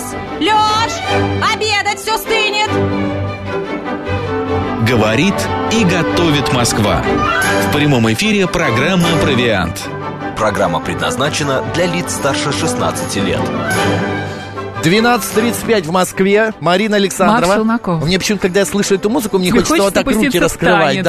Лёш, обедать все стынет. Говорит и готовит Москва. В прямом эфире программа «Провиант». Программа предназначена для лиц старше 16 лет. 12:35 в Москве. Марина Александрова. Мне почему-то, когда я слышу эту музыку, мне хочется вот так руки раскрывать.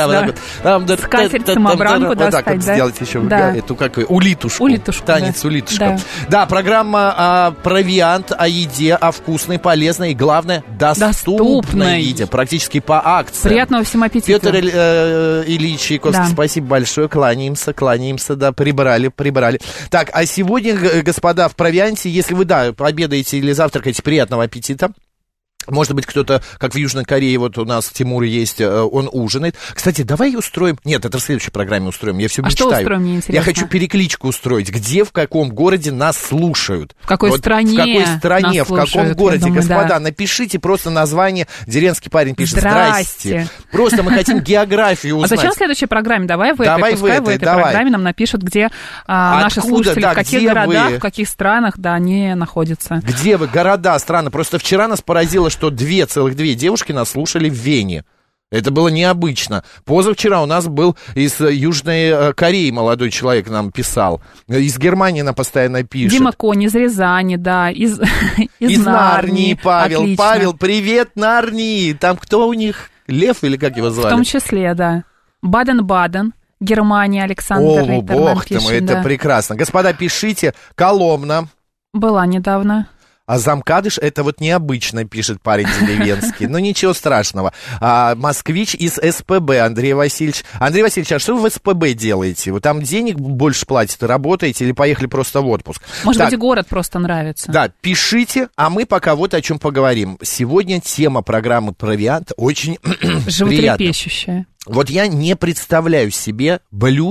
Скатерть-самобранку достать, вот так вот сделать еще. Эту как улитушку. Танец улитушка. Да, программа «Провиант», о еде, о вкусной, полезной и, главное, доступной еде. Практически по акции. Приятного всем аппетита. Петр Ильич Чайковский, спасибо большое. Кланяемся, да, прибрали. Так, а сегодня, господа, в «Провианте», если вы, пообедаете или завтракаете, приятного аппетита. Может быть, кто-то, как в Южной Корее, вот у нас Тимур есть, он ужинает. Кстати, давай устроим... Нет, это в следующей программе устроим, я все мечтаю. Что устроим, мне интересно? Я хочу перекличку устроить. Где, в каком городе нас слушают? В какой стране? В какой стране, в каком городе? Думаю, господа, напишите просто название. Деревенский парень пишет: «Здрасте». Просто мы хотим географию узнать. А зачем в следующей программе? Давай в этой программе нам напишут, где наши слушатели, в каких городах, в каких странах, они находятся. Где вы? Города, страны. Просто вчера нас поразило, что 2 девушки нас слушали в Вене. Это было необычно. Позавчера у нас был из Южной Кореи молодой человек, нам писал. Из Германии нам постоянно пишет. Дима Конь из Рязани, из Нарнии. Павел. Отлично. Павел, привет, Нарнии. Там кто у них? Лев или как его звали? В том числе, да. Баден-Баден. Германия, Александр Рейтер нам пишет. Бог ты мой, это прекрасно. Господа, пишите. Коломна. Была недавно. А Замкадыш, это вот необычно, пишет парень деревенский. Ну, ничего страшного. Москвич из СПБ, Андрей Васильевич. Андрей Васильевич, а что вы в СПБ делаете? Вы там денег больше платите, работаете или поехали просто в отпуск? Может быть, город просто нравится. Да, пишите, а мы пока вот о чем поговорим. Сегодня тема программы «Провиант» очень животрепещущая. Вот я не представляю себе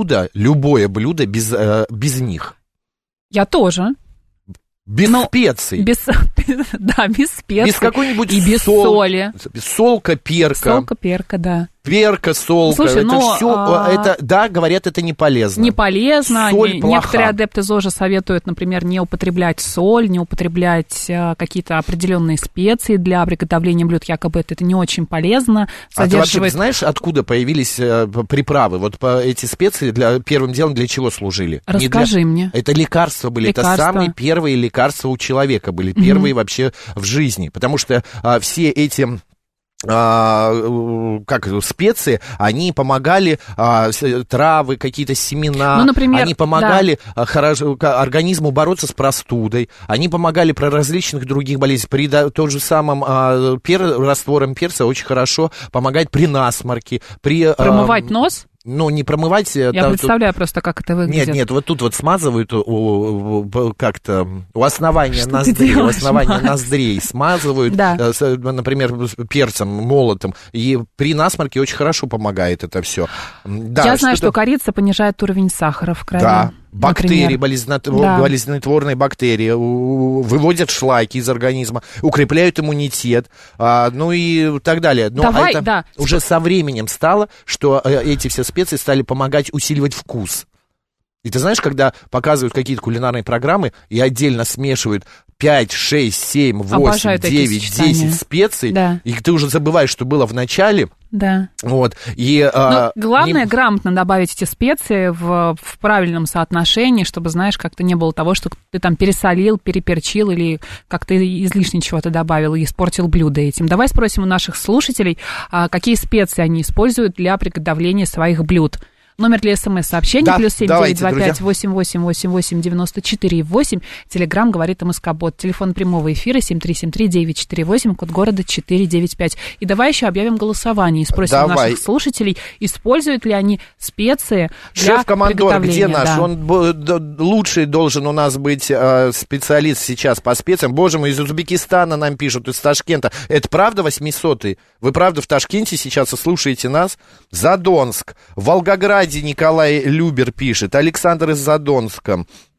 любое блюдо без них. Я тоже. Без специй. Без специй. Без какой-нибудь и без соли. Солка, перка. Да. Перка, солка. Слушай, это все, говорят, это не полезно. Не полезно. Соль плоха. Некоторые адепты ЗОЖа советуют, например, не употреблять соль, не употреблять какие-то определенные специи для приготовления блюд. Якобы это не очень полезно. А ты вообще знаешь, откуда появились приправы? Вот эти специи первым делом для чего служили? Расскажи мне. Это лекарства были. Это самые первые лекарства у человека были. Первые вообще в жизни. Потому что все эти... специи, они помогали, травы, какие-то семена, например, они помогали организму бороться с простудой, они помогали при различных других болезнях, при том же самом раствором перца очень хорошо помогает при насморке, при... Промывать нос? Ну, не промывать... Я представляю просто, как это выглядит. Нет, вот тут вот смазывают как-то у основания ноздрей смазывают, например, перцем молотым, и при насморке очень хорошо помогает это все. Да, я знаю, что корица понижает уровень сахара в крови. Да. Бактерии, болезнетворные бактерии выводят шлаки из организма, укрепляют иммунитет, ну и так далее. Но уже со временем стало, что эти все специи стали помогать усиливать вкус. И ты знаешь, когда показывают какие-то кулинарные программы и отдельно смешивают 5, 6, 7, 8, 9, 10 специй, и ты уже забываешь, что было в начале. Да. Вот, главное грамотно добавить эти специи в правильном соотношении, чтобы, знаешь, как-то не было того, что ты там пересолил, переперчил или как-то излишне чего-то добавил и испортил блюдо этим. Давай спросим у наших слушателей, какие специи они используют для приготовления своих блюд. Номер для СМС-сообщений +7 925 88 88 94 8. Телеграм говорит МСК-бот. Телефон прямого эфира 7373948, код города 495. И давай еще объявим голосование и спросим у наших слушателей, используют ли они специи для Шеф-командор, где наш? Да. Он лучший должен у нас быть специалист сейчас по специям. Боже мой, из Узбекистана нам пишут, из Ташкента. Это правда 800-й? Вы правда в Ташкенте сейчас и слушаете нас? Задонск, Волгоград. Николай Любер пишет, Александр из Задонска.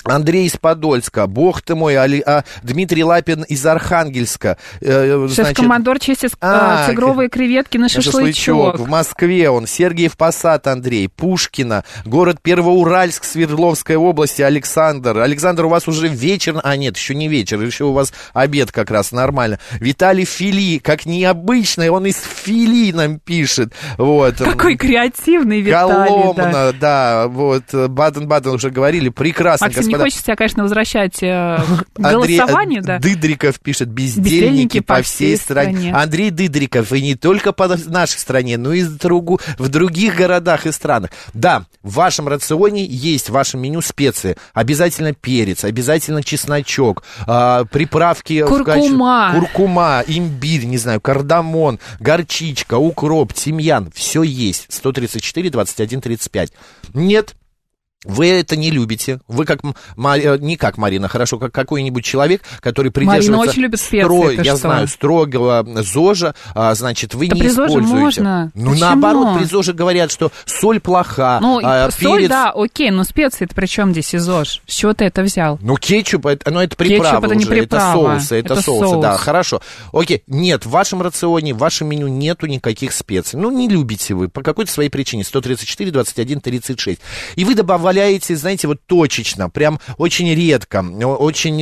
Андрей из Подольска, бог ты мой, Дмитрий Лапин из Архангельска. Шеф-командор чистит тигровые креветки на шашлычок. В Москве он, Сергиев Посад Андрей, Пушкино, город Первоуральск, Свердловской области, Александр. Александр, у вас уже вечер, нет, еще не вечер, еще у вас обед как раз, нормально. Виталий Фили, как необычно, он из Фили нам пишет. Вот. Какой креативный Виталий. Коломна, да, вот, Баден-Баден уже говорили, прекрасно, Максим, господа. Не хочется тебя, конечно, возвращать к голосованию, да? Дыдриков пишет, бездельники по всей стране. Андрей Дыдриков, и не только по нашей стране, но и в других городах и странах. Да, в вашем рационе есть, в вашем меню специи. Обязательно перец, обязательно чесночок, приправки... Куркума, имбирь, не знаю, кардамон, горчичка, укроп, тимьян. Все есть. 134, 21, 35. Нет. Вы это не любите. Вы как не как Марина, хорошо, как какой-нибудь человек, который придерживается... Марина очень любит специи, я знаю, строгого ЗОЖа, значит, вы не используете. Можно. Ну, почему? Наоборот, при ЗОЖе говорят, что соль плоха, соль, перец... да, окей, но специи-то при чем здесь и ЗОЖ? С чего ты это взял? Ну, кетчуп, это приправа кетчуп, это не уже, приправа. это соусы, да, хорошо. Окей, нет, в вашем рационе, в вашем меню нету никаких специй. Ну, не любите вы по какой-то своей причине. 134, 21, 36. И вы добавляете, знаете, вот точечно, прям очень редко, очень...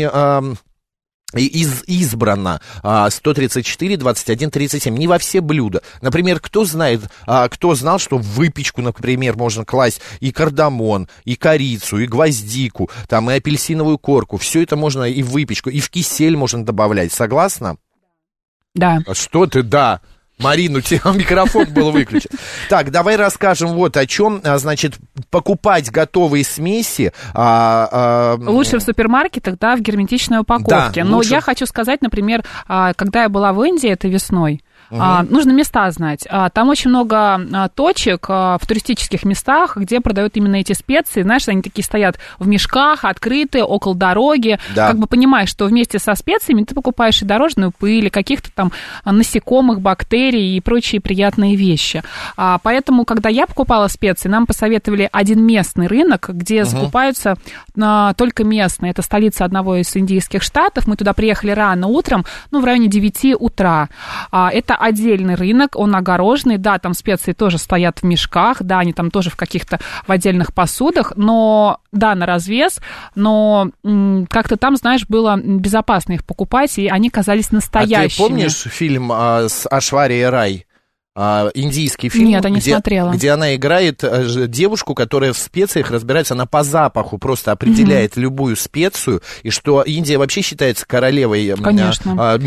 избрано 134, 21, 37. Не во все блюда. Например, кто знал, что в выпечку, например, можно класть и кардамон, и корицу, и гвоздику, там, и апельсиновую корку. Все это можно и в выпечку, и в кисель можно добавлять. Согласна? Да. Что ты, да? Марина, у тебя микрофон был выключен. Так, давай расскажем вот о чем. Значит, покупать готовые смеси... Лучше в супермаркетах, да, в герметичной упаковке. Да, но лучше... я хочу сказать, например, когда я была в Индии, это весной, нужно места знать. Там очень много точек в туристических местах, где продают именно эти специи. Знаешь, они такие стоят в мешках, открытые, около дороги. Да. Как бы понимаешь, что вместе со специями ты покупаешь и дорожную пыль, и каких-то там насекомых, бактерий и прочие приятные вещи. Поэтому, когда я покупала специи, нам посоветовали один местный рынок, где закупаются только местные. Это столица одного из индийских штатов. Мы туда приехали рано утром, в районе 9 утра. Это отдельный рынок, он огороженный, да, там специи тоже стоят в мешках, да, они там тоже в отдельных посудах, но, да, на развес, но как-то там, знаешь, было безопасно их покупать, и они казались настоящими. А ты помнишь фильм с Ашварией Рай? Индийский фильм, нет, я не смотрела. Где она играет девушку, которая в специях разбирается, она по запаху просто определяет любую специю, и что Индия вообще считается королевой, конечно.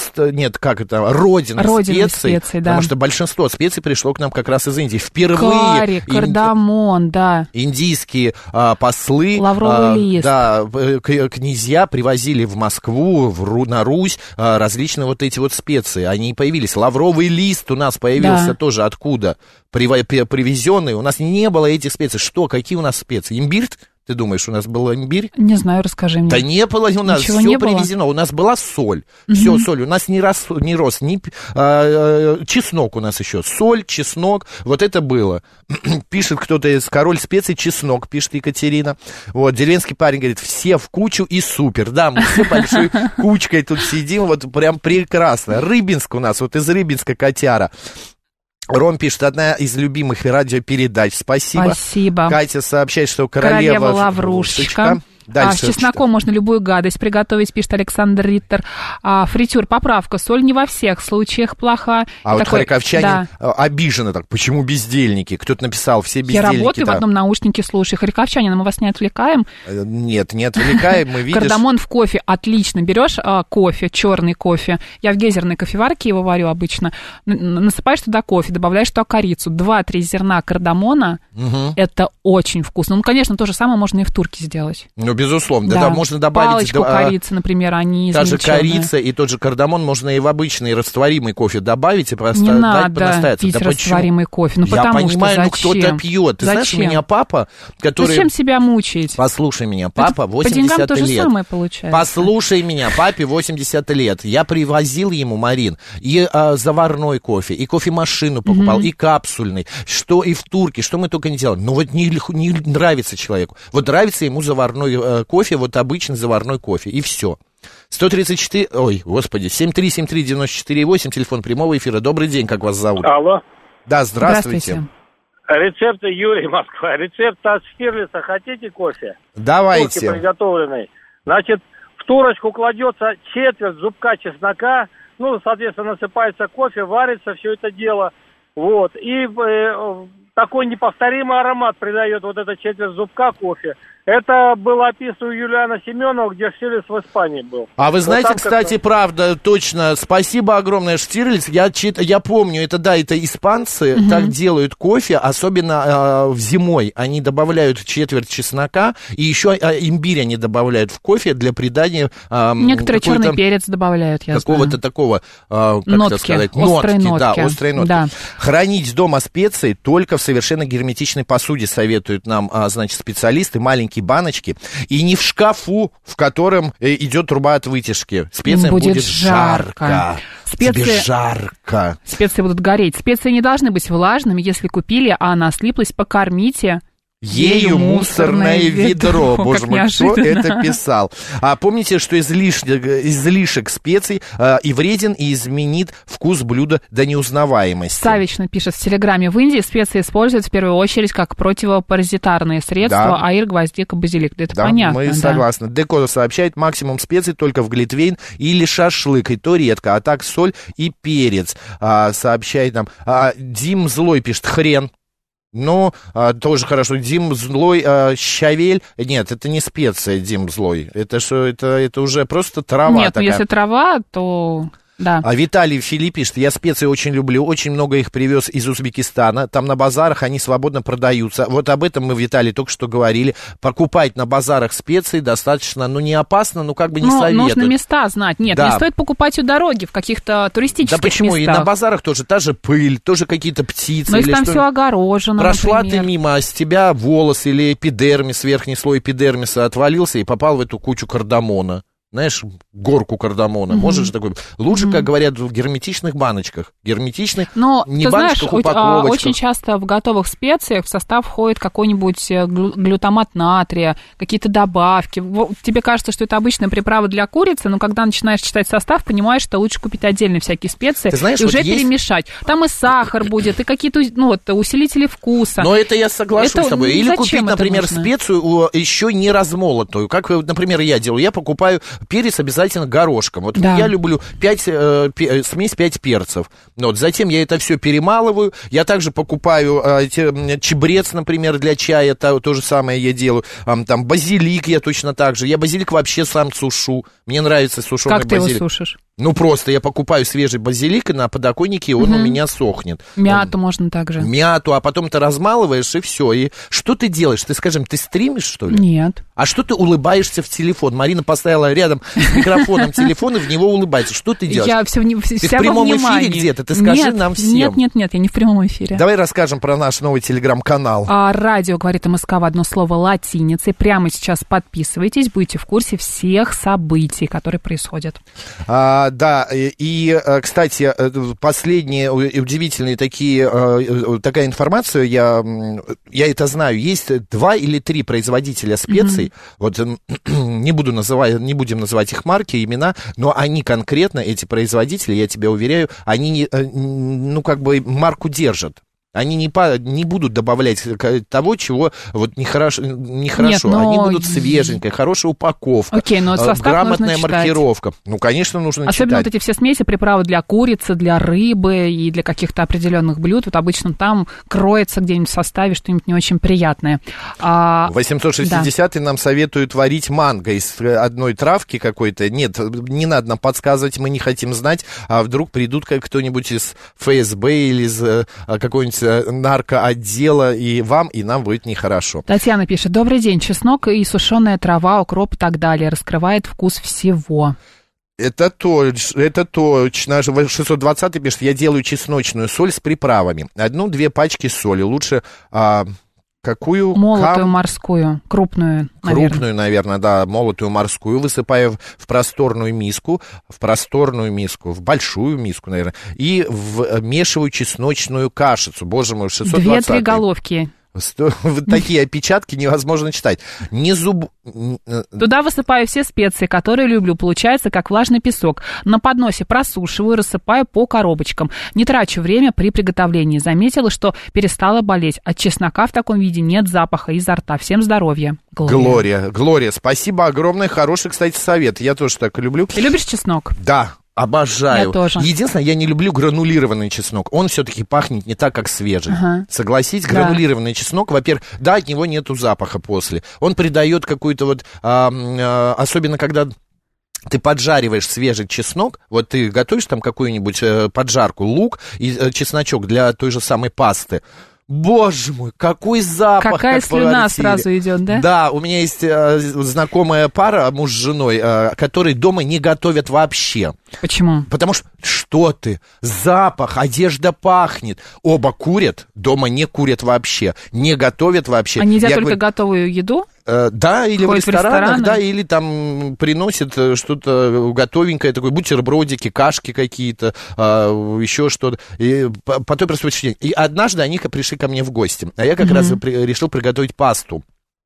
Родиной специй, да. Потому что большинство специй пришло к нам как раз из Индии. Впервые карри, кардамон, да. Индийские послы, лавровый лист. Да, князья привозили в Москву, на Русь различные вот эти вот специи, они появились. Лавровый лист у нас появился тоже откуда? Привезенный. У нас не было этих специй. Что? Какие у нас специи? Имбирь? Ты думаешь, у нас был имбирь? Не знаю, расскажи мне. Да не было у нас, все привезено. У нас была соль. Все, соль. У нас не рос чеснок у нас еще. Соль, чеснок, вот это было. Пишет кто-то из король специй, чеснок, пишет Екатерина. Вот, деревенский парень говорит, все в кучу и супер. Да, мы все большой кучкой тут сидим, вот прям прекрасно. Рыбинск у нас, вот из Рыбинска котяра. Ром пишет, одна из любимых радиопередач. Спасибо. Спасибо. Катя сообщает, что королева лаврушечка. Дальше, с чесноком можно любую гадость приготовить, пишет Александр Риттер. Фритюр, поправка, соль не во всех случаях плоха. А вот харьковчанин обиженно так, почему бездельники? Кто-то написал, все бездельники. Я работаю в одном наушнике, слушай. Харьковчанин, мы вас не отвлекаем? Нет, не отвлекаем, мы видим. Кардамон в кофе, отлично. Берешь кофе, черный кофе, я в гейзерной кофеварке его варю обычно, насыпаешь туда кофе, добавляешь туда корицу, 2-3 зерна кардамона, это очень вкусно. Ну, конечно, то же самое можно и в турке сделать. Ну, безусловно, да, можно добавить... Палочку корицы, например, они та же корица и тот же кардамон можно и в обычный растворимый кофе добавить и просто не надо пить растворимый кофе, я понимаю, кто-то пьет. Ты знаешь, у меня папа, который... Зачем себя мучить? Послушай меня, папа 80 лет. По деньгам то же самое получается. Послушай меня, папе 80 лет. Я привозил ему, Марин, и заварной кофе, и кофемашину покупал, и капсульный, что и в турке, что мы только не делали. Но вот не нравится человеку. Вот нравится ему заварной кофе, вот обычный заварной кофе, и все. 134, ой, господи, 7373948, телефон прямого эфира. Добрый день, как вас зовут? Алло. Да, здравствуйте. Рецепт Юрий, Москва. Рецепт от Штирлица. Хотите кофе? Давайте. Кофе приготовленный. Значит, в турочку кладется четверть зубка чеснока, ну, соответственно, насыпается кофе, варится все это дело, вот, и такой неповторимый аромат придает вот эта четверть зубка кофе. Это было описано у Юлиана Семенова, где Штирлиц в Испании был. А вы знаете, кстати, правда, точно, спасибо огромное, Штирлиц, я помню, это испанцы так делают кофе, особенно зимой, они добавляют четверть чеснока, и еще имбирь они добавляют в кофе для придания... Некоторые черный перец добавляют, я какого-то знаю. Такого, как нотки, это сказать, острые нотки. Да, острые нотки. Да. Хранить дома специи только в совершенно герметичной посуде, советуют нам, значит, специалисты, маленькие баночки, и не в шкафу, в котором идет труба от вытяжки. Специям будет жарко. Тебе жарко. Специи будут гореть. Специи не должны быть влажными. Если купили, а она слиплась, покормите. Ею мусорное ведро. Боже мой, кто это писал? А помните, что излишек специй и вреден, и изменит вкус блюда до неузнаваемости. Савич напишет в Телеграме: в Индии специи используют в первую очередь как противопаразитарные средства, аир, гвоздика, базилик. Это понятно. Мы согласны. Деко сообщает, максимум специй только в глинтвейн или шашлык, и то редко, а так соль и перец. Сообщает нам. Дим Злой пишет: хрен. Ну, тоже хорошо. Дим Злой, щавель. Нет, это не специя, Дим Злой. Это что? Это уже просто трава. Нет, такая. Если трава, то... Да. А Виталий Филипп пишет: я специи очень люблю, очень много их привез из Узбекистана, там на базарах они свободно продаются. Вот об этом мы, Виталий, только что говорили. Покупать на базарах специи достаточно, не опасно, как бы не советую. Нужно места знать. Нет, не стоит покупать у дороги в каких-то туристических местах. Да почему? местах. И на базарах тоже та же пыль, тоже какие-то птицы. Но если там все огорожено, прошла например. ты мимо, а с тебя волос или эпидермис, верхний слой эпидермиса отвалился и попал в эту кучу кардамона. Знаешь, горку кардамона. Можешь такой... Лучше, как говорят, в герметичных баночках. Герметичных, но, не ты баночках, знаешь, упаковочках. очень часто в готовых специях в состав входит какой-нибудь глютамат натрия, какие-то добавки. Тебе кажется, что это обычная приправа для курицы, но когда начинаешь читать состав, понимаешь, что лучше купить отдельные всякие специи, знаешь, и уже перемешать. Там и сахар будет, и какие-то усилители вкуса. Но это я соглашусь с тобой. Или купить, например, специю еще не размолотую. Как, например, я делаю. Я покупаю перец обязательно горошком. Вот я люблю смесь 5 перцев. Затем я это все перемалываю. Я также покупаю чебрец, например, для чая. То же самое я делаю. Там базилик я точно так же. Я базилик вообще сам сушу. Мне нравится сушеный базилик. Как ты его сушишь? Просто я покупаю свежий базилик, и на подоконнике он у меня сохнет. Мяту можно также. Мяту, а потом ты размалываешь, и все. И что ты делаешь? Ты, скажем, ты стримишь, что ли? Нет. А что ты улыбаешься в телефон? Марина поставила рядом с микрофоном телефон и в него улыбается. Что ты делаешь? Я ты в прямом эфире где-то? Ты скажи нам всем. Нет, я не в прямом эфире. Давай расскажем про наш новый телеграм-канал. Радио «Говорит МСК» в одно слово латиницей. Прямо сейчас подписывайтесь, будете в курсе всех событий, которые происходят. Да, и, кстати, последние удивительные такая информация, я это знаю, есть 2 или 3 производителя специй, вот не будем называть их марки, имена, но они конкретно, эти производители, я тебя уверяю, они, марку держат. Они не будут добавлять того, чего нехорошо. Нет, они будут свеженькой, хорошая упаковка, грамотная маркировка. Конечно, нужно читать. Особенно эти все смеси, приправы для курицы, для рыбы и для каких-то определенных блюд. Обычно там кроется где-нибудь в составе что-нибудь не очень приятное. 860-й нам советуют варить манго из одной травки какой-то. Нет, не надо нам подсказывать, мы не хотим знать. А вдруг придут кто-нибудь из ФСБ или из какой-нибудь наркоотдела, и вам, и нам будет нехорошо. Татьяна пишет: добрый день, чеснок и сушеная трава, укроп и так далее, раскрывает вкус всего. Это точно. 620 пишет: я делаю чесночную соль с приправами. 1-2 пачки соли. Лучше... Какую? Молотую морскую, крупную, наверное. Крупную, наверное, да, молотую морскую, высыпаю в просторную миску, в большую миску, наверное, и вмешиваю чесночную кашицу. Боже мой, 620. 2-3 головки. Вот такие опечатки невозможно читать. Туда высыпаю все специи, которые люблю. Получается, как влажный песок. На подносе просушиваю, рассыпаю по коробочкам. Не трачу время при приготовлении. Заметила, что перестала болеть. От чеснока в таком виде нет запаха изо рта. Всем здоровья. Глория, спасибо огромное. Хороший, кстати, совет. Я тоже так люблю. Ты любишь чеснок? Да. Обожаю. Я тоже. Единственное, я не люблю гранулированный чеснок. Он все-таки пахнет не так, как свежий. Согласись, гранулированный чеснок, во-первых, да, от него нету запаха после. Он придает какую-то вот, особенно когда ты поджариваешь свежий чеснок, вот ты готовишь там какую-нибудь поджарку, лук и чесночок для той же самой пасты. Боже мой, какой запах! Какая слюна сразу идет, да? Да, у меня есть знакомая пара, муж с женой, которые дома не готовят вообще. Почему? Потому что ты? Запах, одежда пахнет. Оба курят, дома не курят вообще, не готовят вообще. Они едят только готовую еду? Да, или в ресторанах, да, или там приносят что-то готовенькое, такое, бутербродики, кашки какие-то, еще что-то. И по той простой причине. И однажды они пришли ко мне в гости, а я как раз решил приготовить пасту.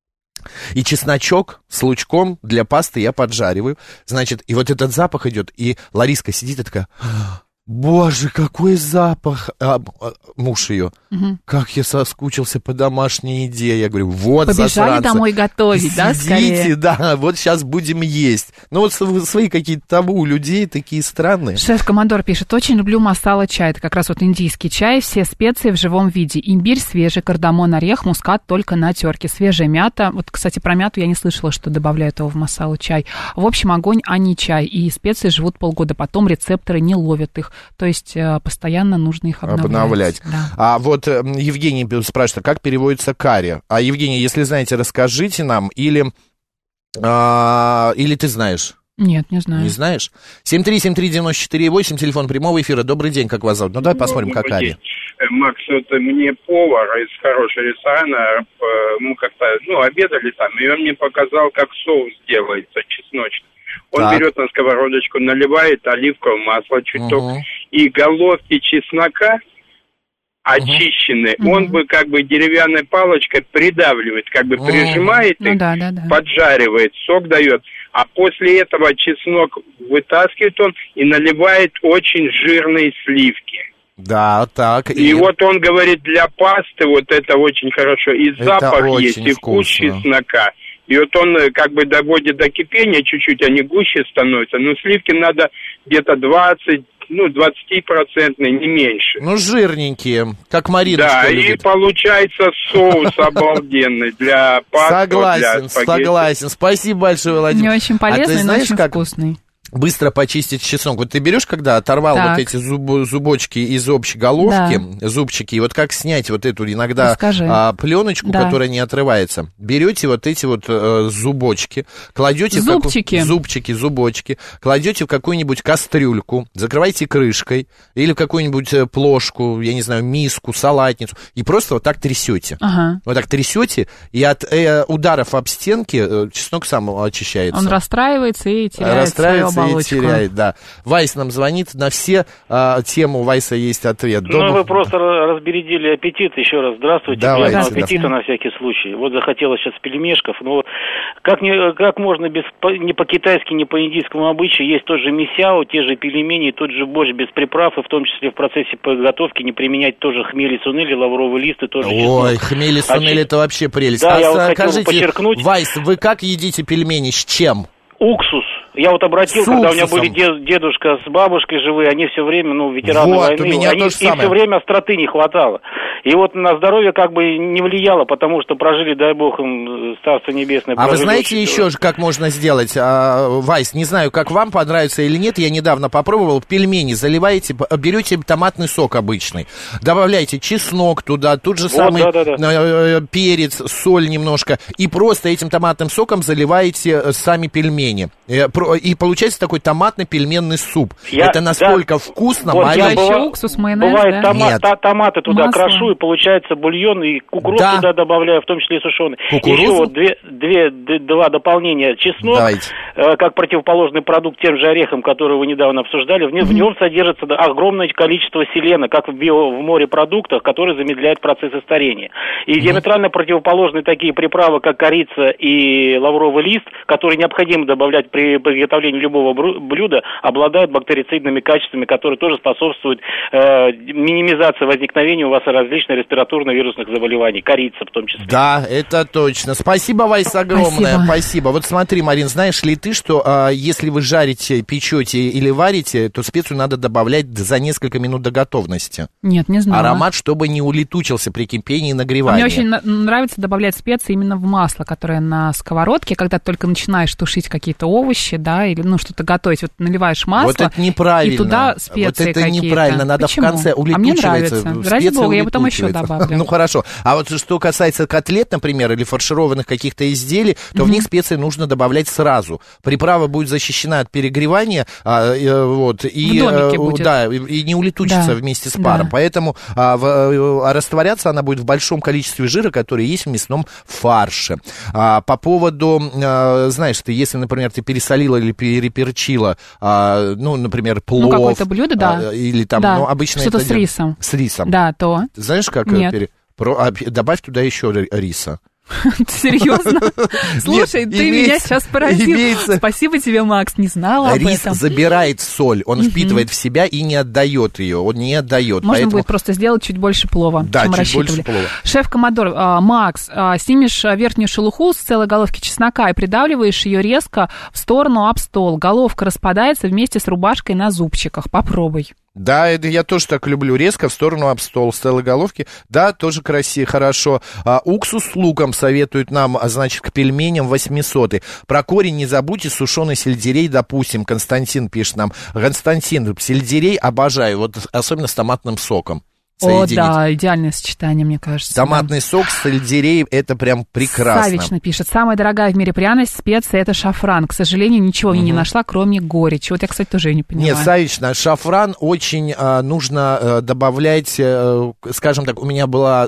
И чесночок с лучком для пасты я поджариваю. Значит, и вот этот запах идет, и Лариска сидит и такая... Боже, какой запах! Муж ее, как я соскучился по домашней еде. Я говорю, вот побежали засранцы. Домой готовить, да, скорее? Сидите, да, вот сейчас будем есть. Ну вот свои какие-то табу у людей такие странные. Шеф-командор пишет, очень люблю масала-чай. Это как раз вот индийский чай, все специи в живом виде. Имбирь свежий, кардамон, орех, мускат только на терке. Свежая мята. Вот, кстати, про мяту я не слышала, что добавляют его в масала-чай. В общем, огонь, а не чай. И специи живут полгода. Потом рецепторы не ловят их. То есть постоянно нужно их обновлять. Да. А вот Евгений спрашивает, как переводится карри? А, Евгений, если знаете, расскажите нам, или ты знаешь? Нет, не знаю. Не знаешь? 7373948, телефон прямого эфира. Добрый день, как вас зовут? Ну, давай посмотрим, как карри. Макс, вот мне повар из хорошего ресторана, мы как-то, обедали там, и он мне показал, как соус делается чесночный. Он берет на сковородочку, наливает оливковое масло чуток, и головки чеснока очищенные, он бы как бы деревянной палочкой придавливает, как бы прижимает их, поджаривает, сок дает, а после этого чеснок вытаскивает он и наливает очень жирные сливки. Да, так. И вот он говорит, для пасты вот это очень хорошо, и запах есть, и вкус чеснока. И вот он как бы доводит до кипения чуть-чуть, они гуще становятся, но сливки надо где-то 20, 20%, не меньше. Ну, жирненькие, как Мариночка любит. Да, и получается соус обалденный для пасты. Согласен. Спасибо большое, Владимир. Не очень полезный, но очень вкусный. Быстро почистить чеснок. Вот ты берешь, когда оторвал вот эти зубочки из общей головки, зубчики, и вот как снять вот эту иногда пленочку, которая не отрывается. Берете вот эти вот зубочки, кладете зубчики, кладете в какую-нибудь кастрюльку, закрываете крышкой или в какую-нибудь плошку, я не знаю, миску, салатницу, и просто вот так трясете. Вот так трясете, и от ударов об стенки чеснок сам очищается. Он расстраивается и теряет свою оболочку. Теряет, да. Вайс нам звонит, на все темы у Вайса есть ответ. Вы просто разбередили аппетит, еще раз здравствуйте. Давайте, аппетита на всякий случай. Вот захотелось сейчас пельмешков, но как можно не по-китайски, не по индийскому обычаю, есть тот же мисяо, те же пельмени, тот же борщ без приправ, и в том числе в процессе подготовки не применять тоже хмели, сунели, лавровый лист и тоже чеснок. Ой, хмели, сунели, это вообще прелесть. Да, я вот хотел подчеркнуть. Вайс, вы как едите пельмени, с чем? Уксус. Я вот обратил, когда у меня были дедушка с бабушкой живые, они все время, ветераны войны, им все время остроты не хватало. И вот на здоровье как бы не влияло, потому что прожили, дай бог им, Царство Небесное. А вы знаете еще, как можно сделать, Вайс, не знаю, как вам понравится или нет, я недавно попробовал, пельмени заливаете, берете томатный сок обычный, добавляете чеснок туда, тут же самый перец, соль немножко, и просто этим томатным соком заливаете сами пельмени. и получается такой томатно-пельменный суп. Это настолько вкусно, Марина. Еще уксус, майонез, бывает, томаты туда крошу, и получается бульон, и кукурузу туда добавляю, в том числе и сушеный. Еще вот два дополнения. Чеснок, как противоположный продукт тем же орехам, которые вы недавно обсуждали, в нем содержится огромное количество селена, как в морепродуктах, которые замедляют процессы старения. И диаметрально противоположные такие приправы, как корица и лавровый лист, которые необходимо добавлять при приготовлении любого блюда, обладают бактерицидными качествами, которые тоже способствуют минимизации возникновения у вас различных респираторно-вирусных заболеваний, корица в том числе. Да, это точно. Спасибо, Вайс, огромное. Спасибо. Вот смотри, Марин, знаешь ли ты, что если вы жарите, печете или варите, то специю надо добавлять за несколько минут до готовности? Нет, не знаю. Аромат, чтобы не улетучился при кипении и нагревании. Мне очень нравится добавлять специи именно в масло, которое на сковородке, когда ты только начинаешь тушить какие-то овощи, да, или что-то готовить. Вот наливаешь масло. Вот это неправильно. И туда специи какие-то. Вот это неправильно. Надо в конце улетучиваться. А мне нравится. Ради бога, я потом еще добавлю. Ну, хорошо. А вот что касается котлет, например, или фаршированных каких-то изделий, то в них специи нужно добавлять сразу. Приправа будет защищена от перегревания, и не улетучится вместе с паром. Поэтому растворяться она будет в большом количестве жира, который есть в мясном фарше. По поводу, знаешь, если, например, ты пересолила или переперчила, например, плов. Какое-то блюдо, или там, обычно что-то с рисом. С рисом. Да, то. Знаешь, как? Нет. Добавь туда еще риса. Серьезно? Слушай, ты меня сейчас поразил. Спасибо тебе, Макс, не знала об этом. Рис забирает соль, он впитывает в себя и не отдает ее, он не отдает. Можно будет просто сделать чуть больше плова, чем рассчитывали. Шеф-коммодор, Макс, снимешь верхнюю шелуху с целой головки чеснока и придавливаешь ее резко в сторону об стол. Головка распадается вместе с рубашкой на зубчиках. Попробуй. Да, это я тоже так люблю. Резко в сторону об стол с целой головки. Да, тоже красиво, хорошо. Уксус с луком советуют нам, значит, к пельменям 800. Про корень не забудьте, сушеный сельдерей, допустим. Константин пишет нам. Константин, сельдерей обожаю, вот особенно с томатным соком. Соединить. О, да, идеальное сочетание, мне кажется. Томатный сок с сельдереем, это прям прекрасно. Савич пишет, самая дорогая в мире пряность, специя, это шафран. К сожалению, ничего не нашла, кроме горечи. Вот я, кстати, тоже не понимаю. Нет, Савич, шафран очень нужно добавлять, скажем так, у меня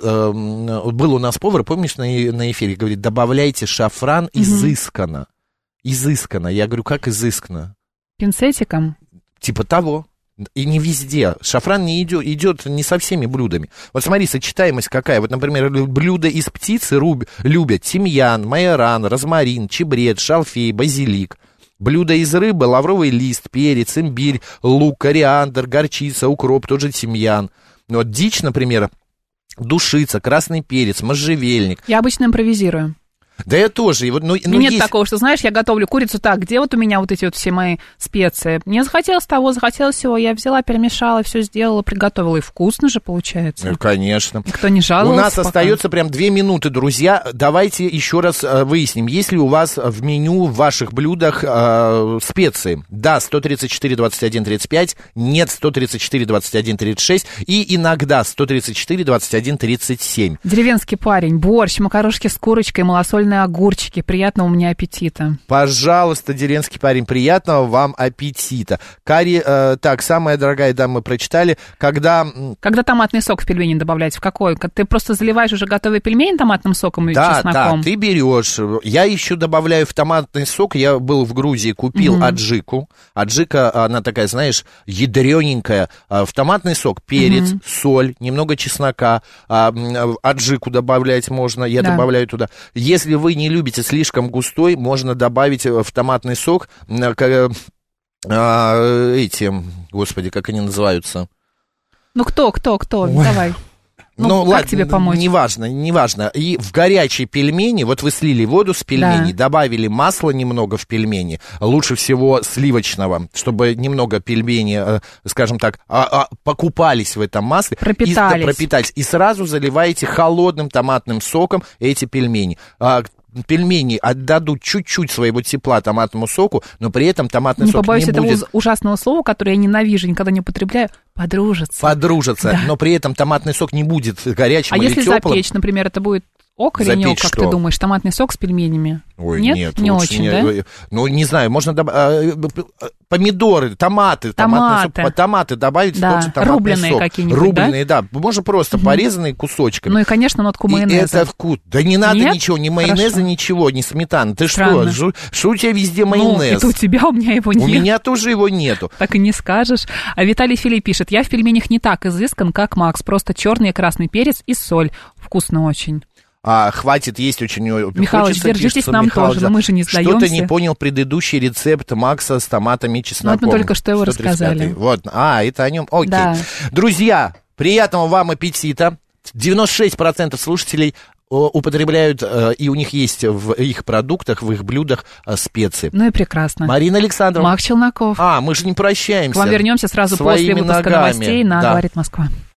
был у нас повар, помнишь, на эфире, говорит, добавляйте шафран изысканно. Изысканно. Я говорю, как изысканно? Пинцетиком? Типа того. И не везде. Шафран не идет не со всеми блюдами. Вот смотри, сочетаемость какая. Вот, например, блюда из птицы любят тимьян, майоран, розмарин, чабрец, шалфей, базилик. Блюда из рыбы, лавровый лист, перец, имбирь, лук, кориандр, горчица, укроп, тоже тимьян. Вот дичь, например, душица, красный перец, можжевельник. Я обычно импровизирую. Да я тоже. Нет есть... такого, что, знаешь, я готовлю курицу так, где вот у меня вот эти вот все мои специи. Мне захотелось того, захотелось всего. Я взяла, перемешала, все сделала, приготовила. И вкусно же получается. Ну, конечно. Никто не жаловался. У нас остается прям 2 минуты, друзья. Давайте еще раз выясним, есть ли у вас в меню, в ваших блюдах специи. Да, 134, 21, 35. Нет, 134, 21, 36. И иногда 134, 21, 37. Деревенский парень. Борщ, макарошки с курочкой, малосольные огурчики. Приятного мне аппетита. Пожалуйста, деревенский парень, приятного вам аппетита. Карри, так, самая дорогая, да, мы прочитали. Когда томатный сок в пельмени добавлять? В какой? Ты просто заливаешь уже готовый пельмень томатным соком и чесноком? Да, ты берешь. Я еще добавляю в томатный сок. Я был в Грузии, купил аджику. Аджика, она такая, знаешь, ядрененькая. В томатный сок перец, соль, немного чеснока. Аджику добавлять можно. Я добавляю туда. Если вы не любите слишком густой, можно добавить в томатный сок господи, как они называются? Ну, кто? Давай. Ну, как ладно, тебе помочь? Неважно. И в горячие пельмени, вот вы слили воду с пельменей, добавили масла немного в пельмени, лучше всего сливочного, чтобы немного пельмени, скажем так, покупались в этом масле. Пропитались. И сразу заливаете холодным томатным соком эти пельмени. Пельмени отдадут чуть-чуть своего тепла томатному соку, но при этом томатный сок не будет... Не побоюсь этого ужасного слова, которое я ненавижу, никогда не употребляю. Подружиться. Да. Но при этом томатный сок не будет горячим или теплым. А если запечь, например, это будет ок или не ок, как ты думаешь? Томатный сок с пельменями? Ой, нет, не очень, да? Ну, не знаю, можно помидоры, томаты добавить, да. в тот же томатный рубленые сок. Какие-нибудь, рубленые, да? Можно просто порезанные кусочками. Ну и, конечно, нотку майонеза. И это вкус. Да не надо ничего, ни майонеза, ничего, ни сметаны. Ты Странно. что у тебя везде майонез? Ну, это у тебя, у меня его нет. У меня тоже его нету. Так и не скажешь. А Виталий Филипп пишет: я в пельменях не так изыскан, как Макс, просто черный и красный перец и соль. Вкусно очень. Хватит есть очень... Михалыч, держитесь нам тоже, но мы же не сдаемся. Что-то не понял предыдущий рецепт Макса с томатами и чесноком. Ну, мы только что его рассказали. Вот, это о нем. Окей. Да. Друзья, приятного вам аппетита. 96% слушателей употребляют, и у них есть в их продуктах, в их блюдах специи. Ну и прекрасно. Марина Александровна. Макс Челноков. Мы же не прощаемся. К вам вернемся сразу после выпуска новостей на «Говорит Москва».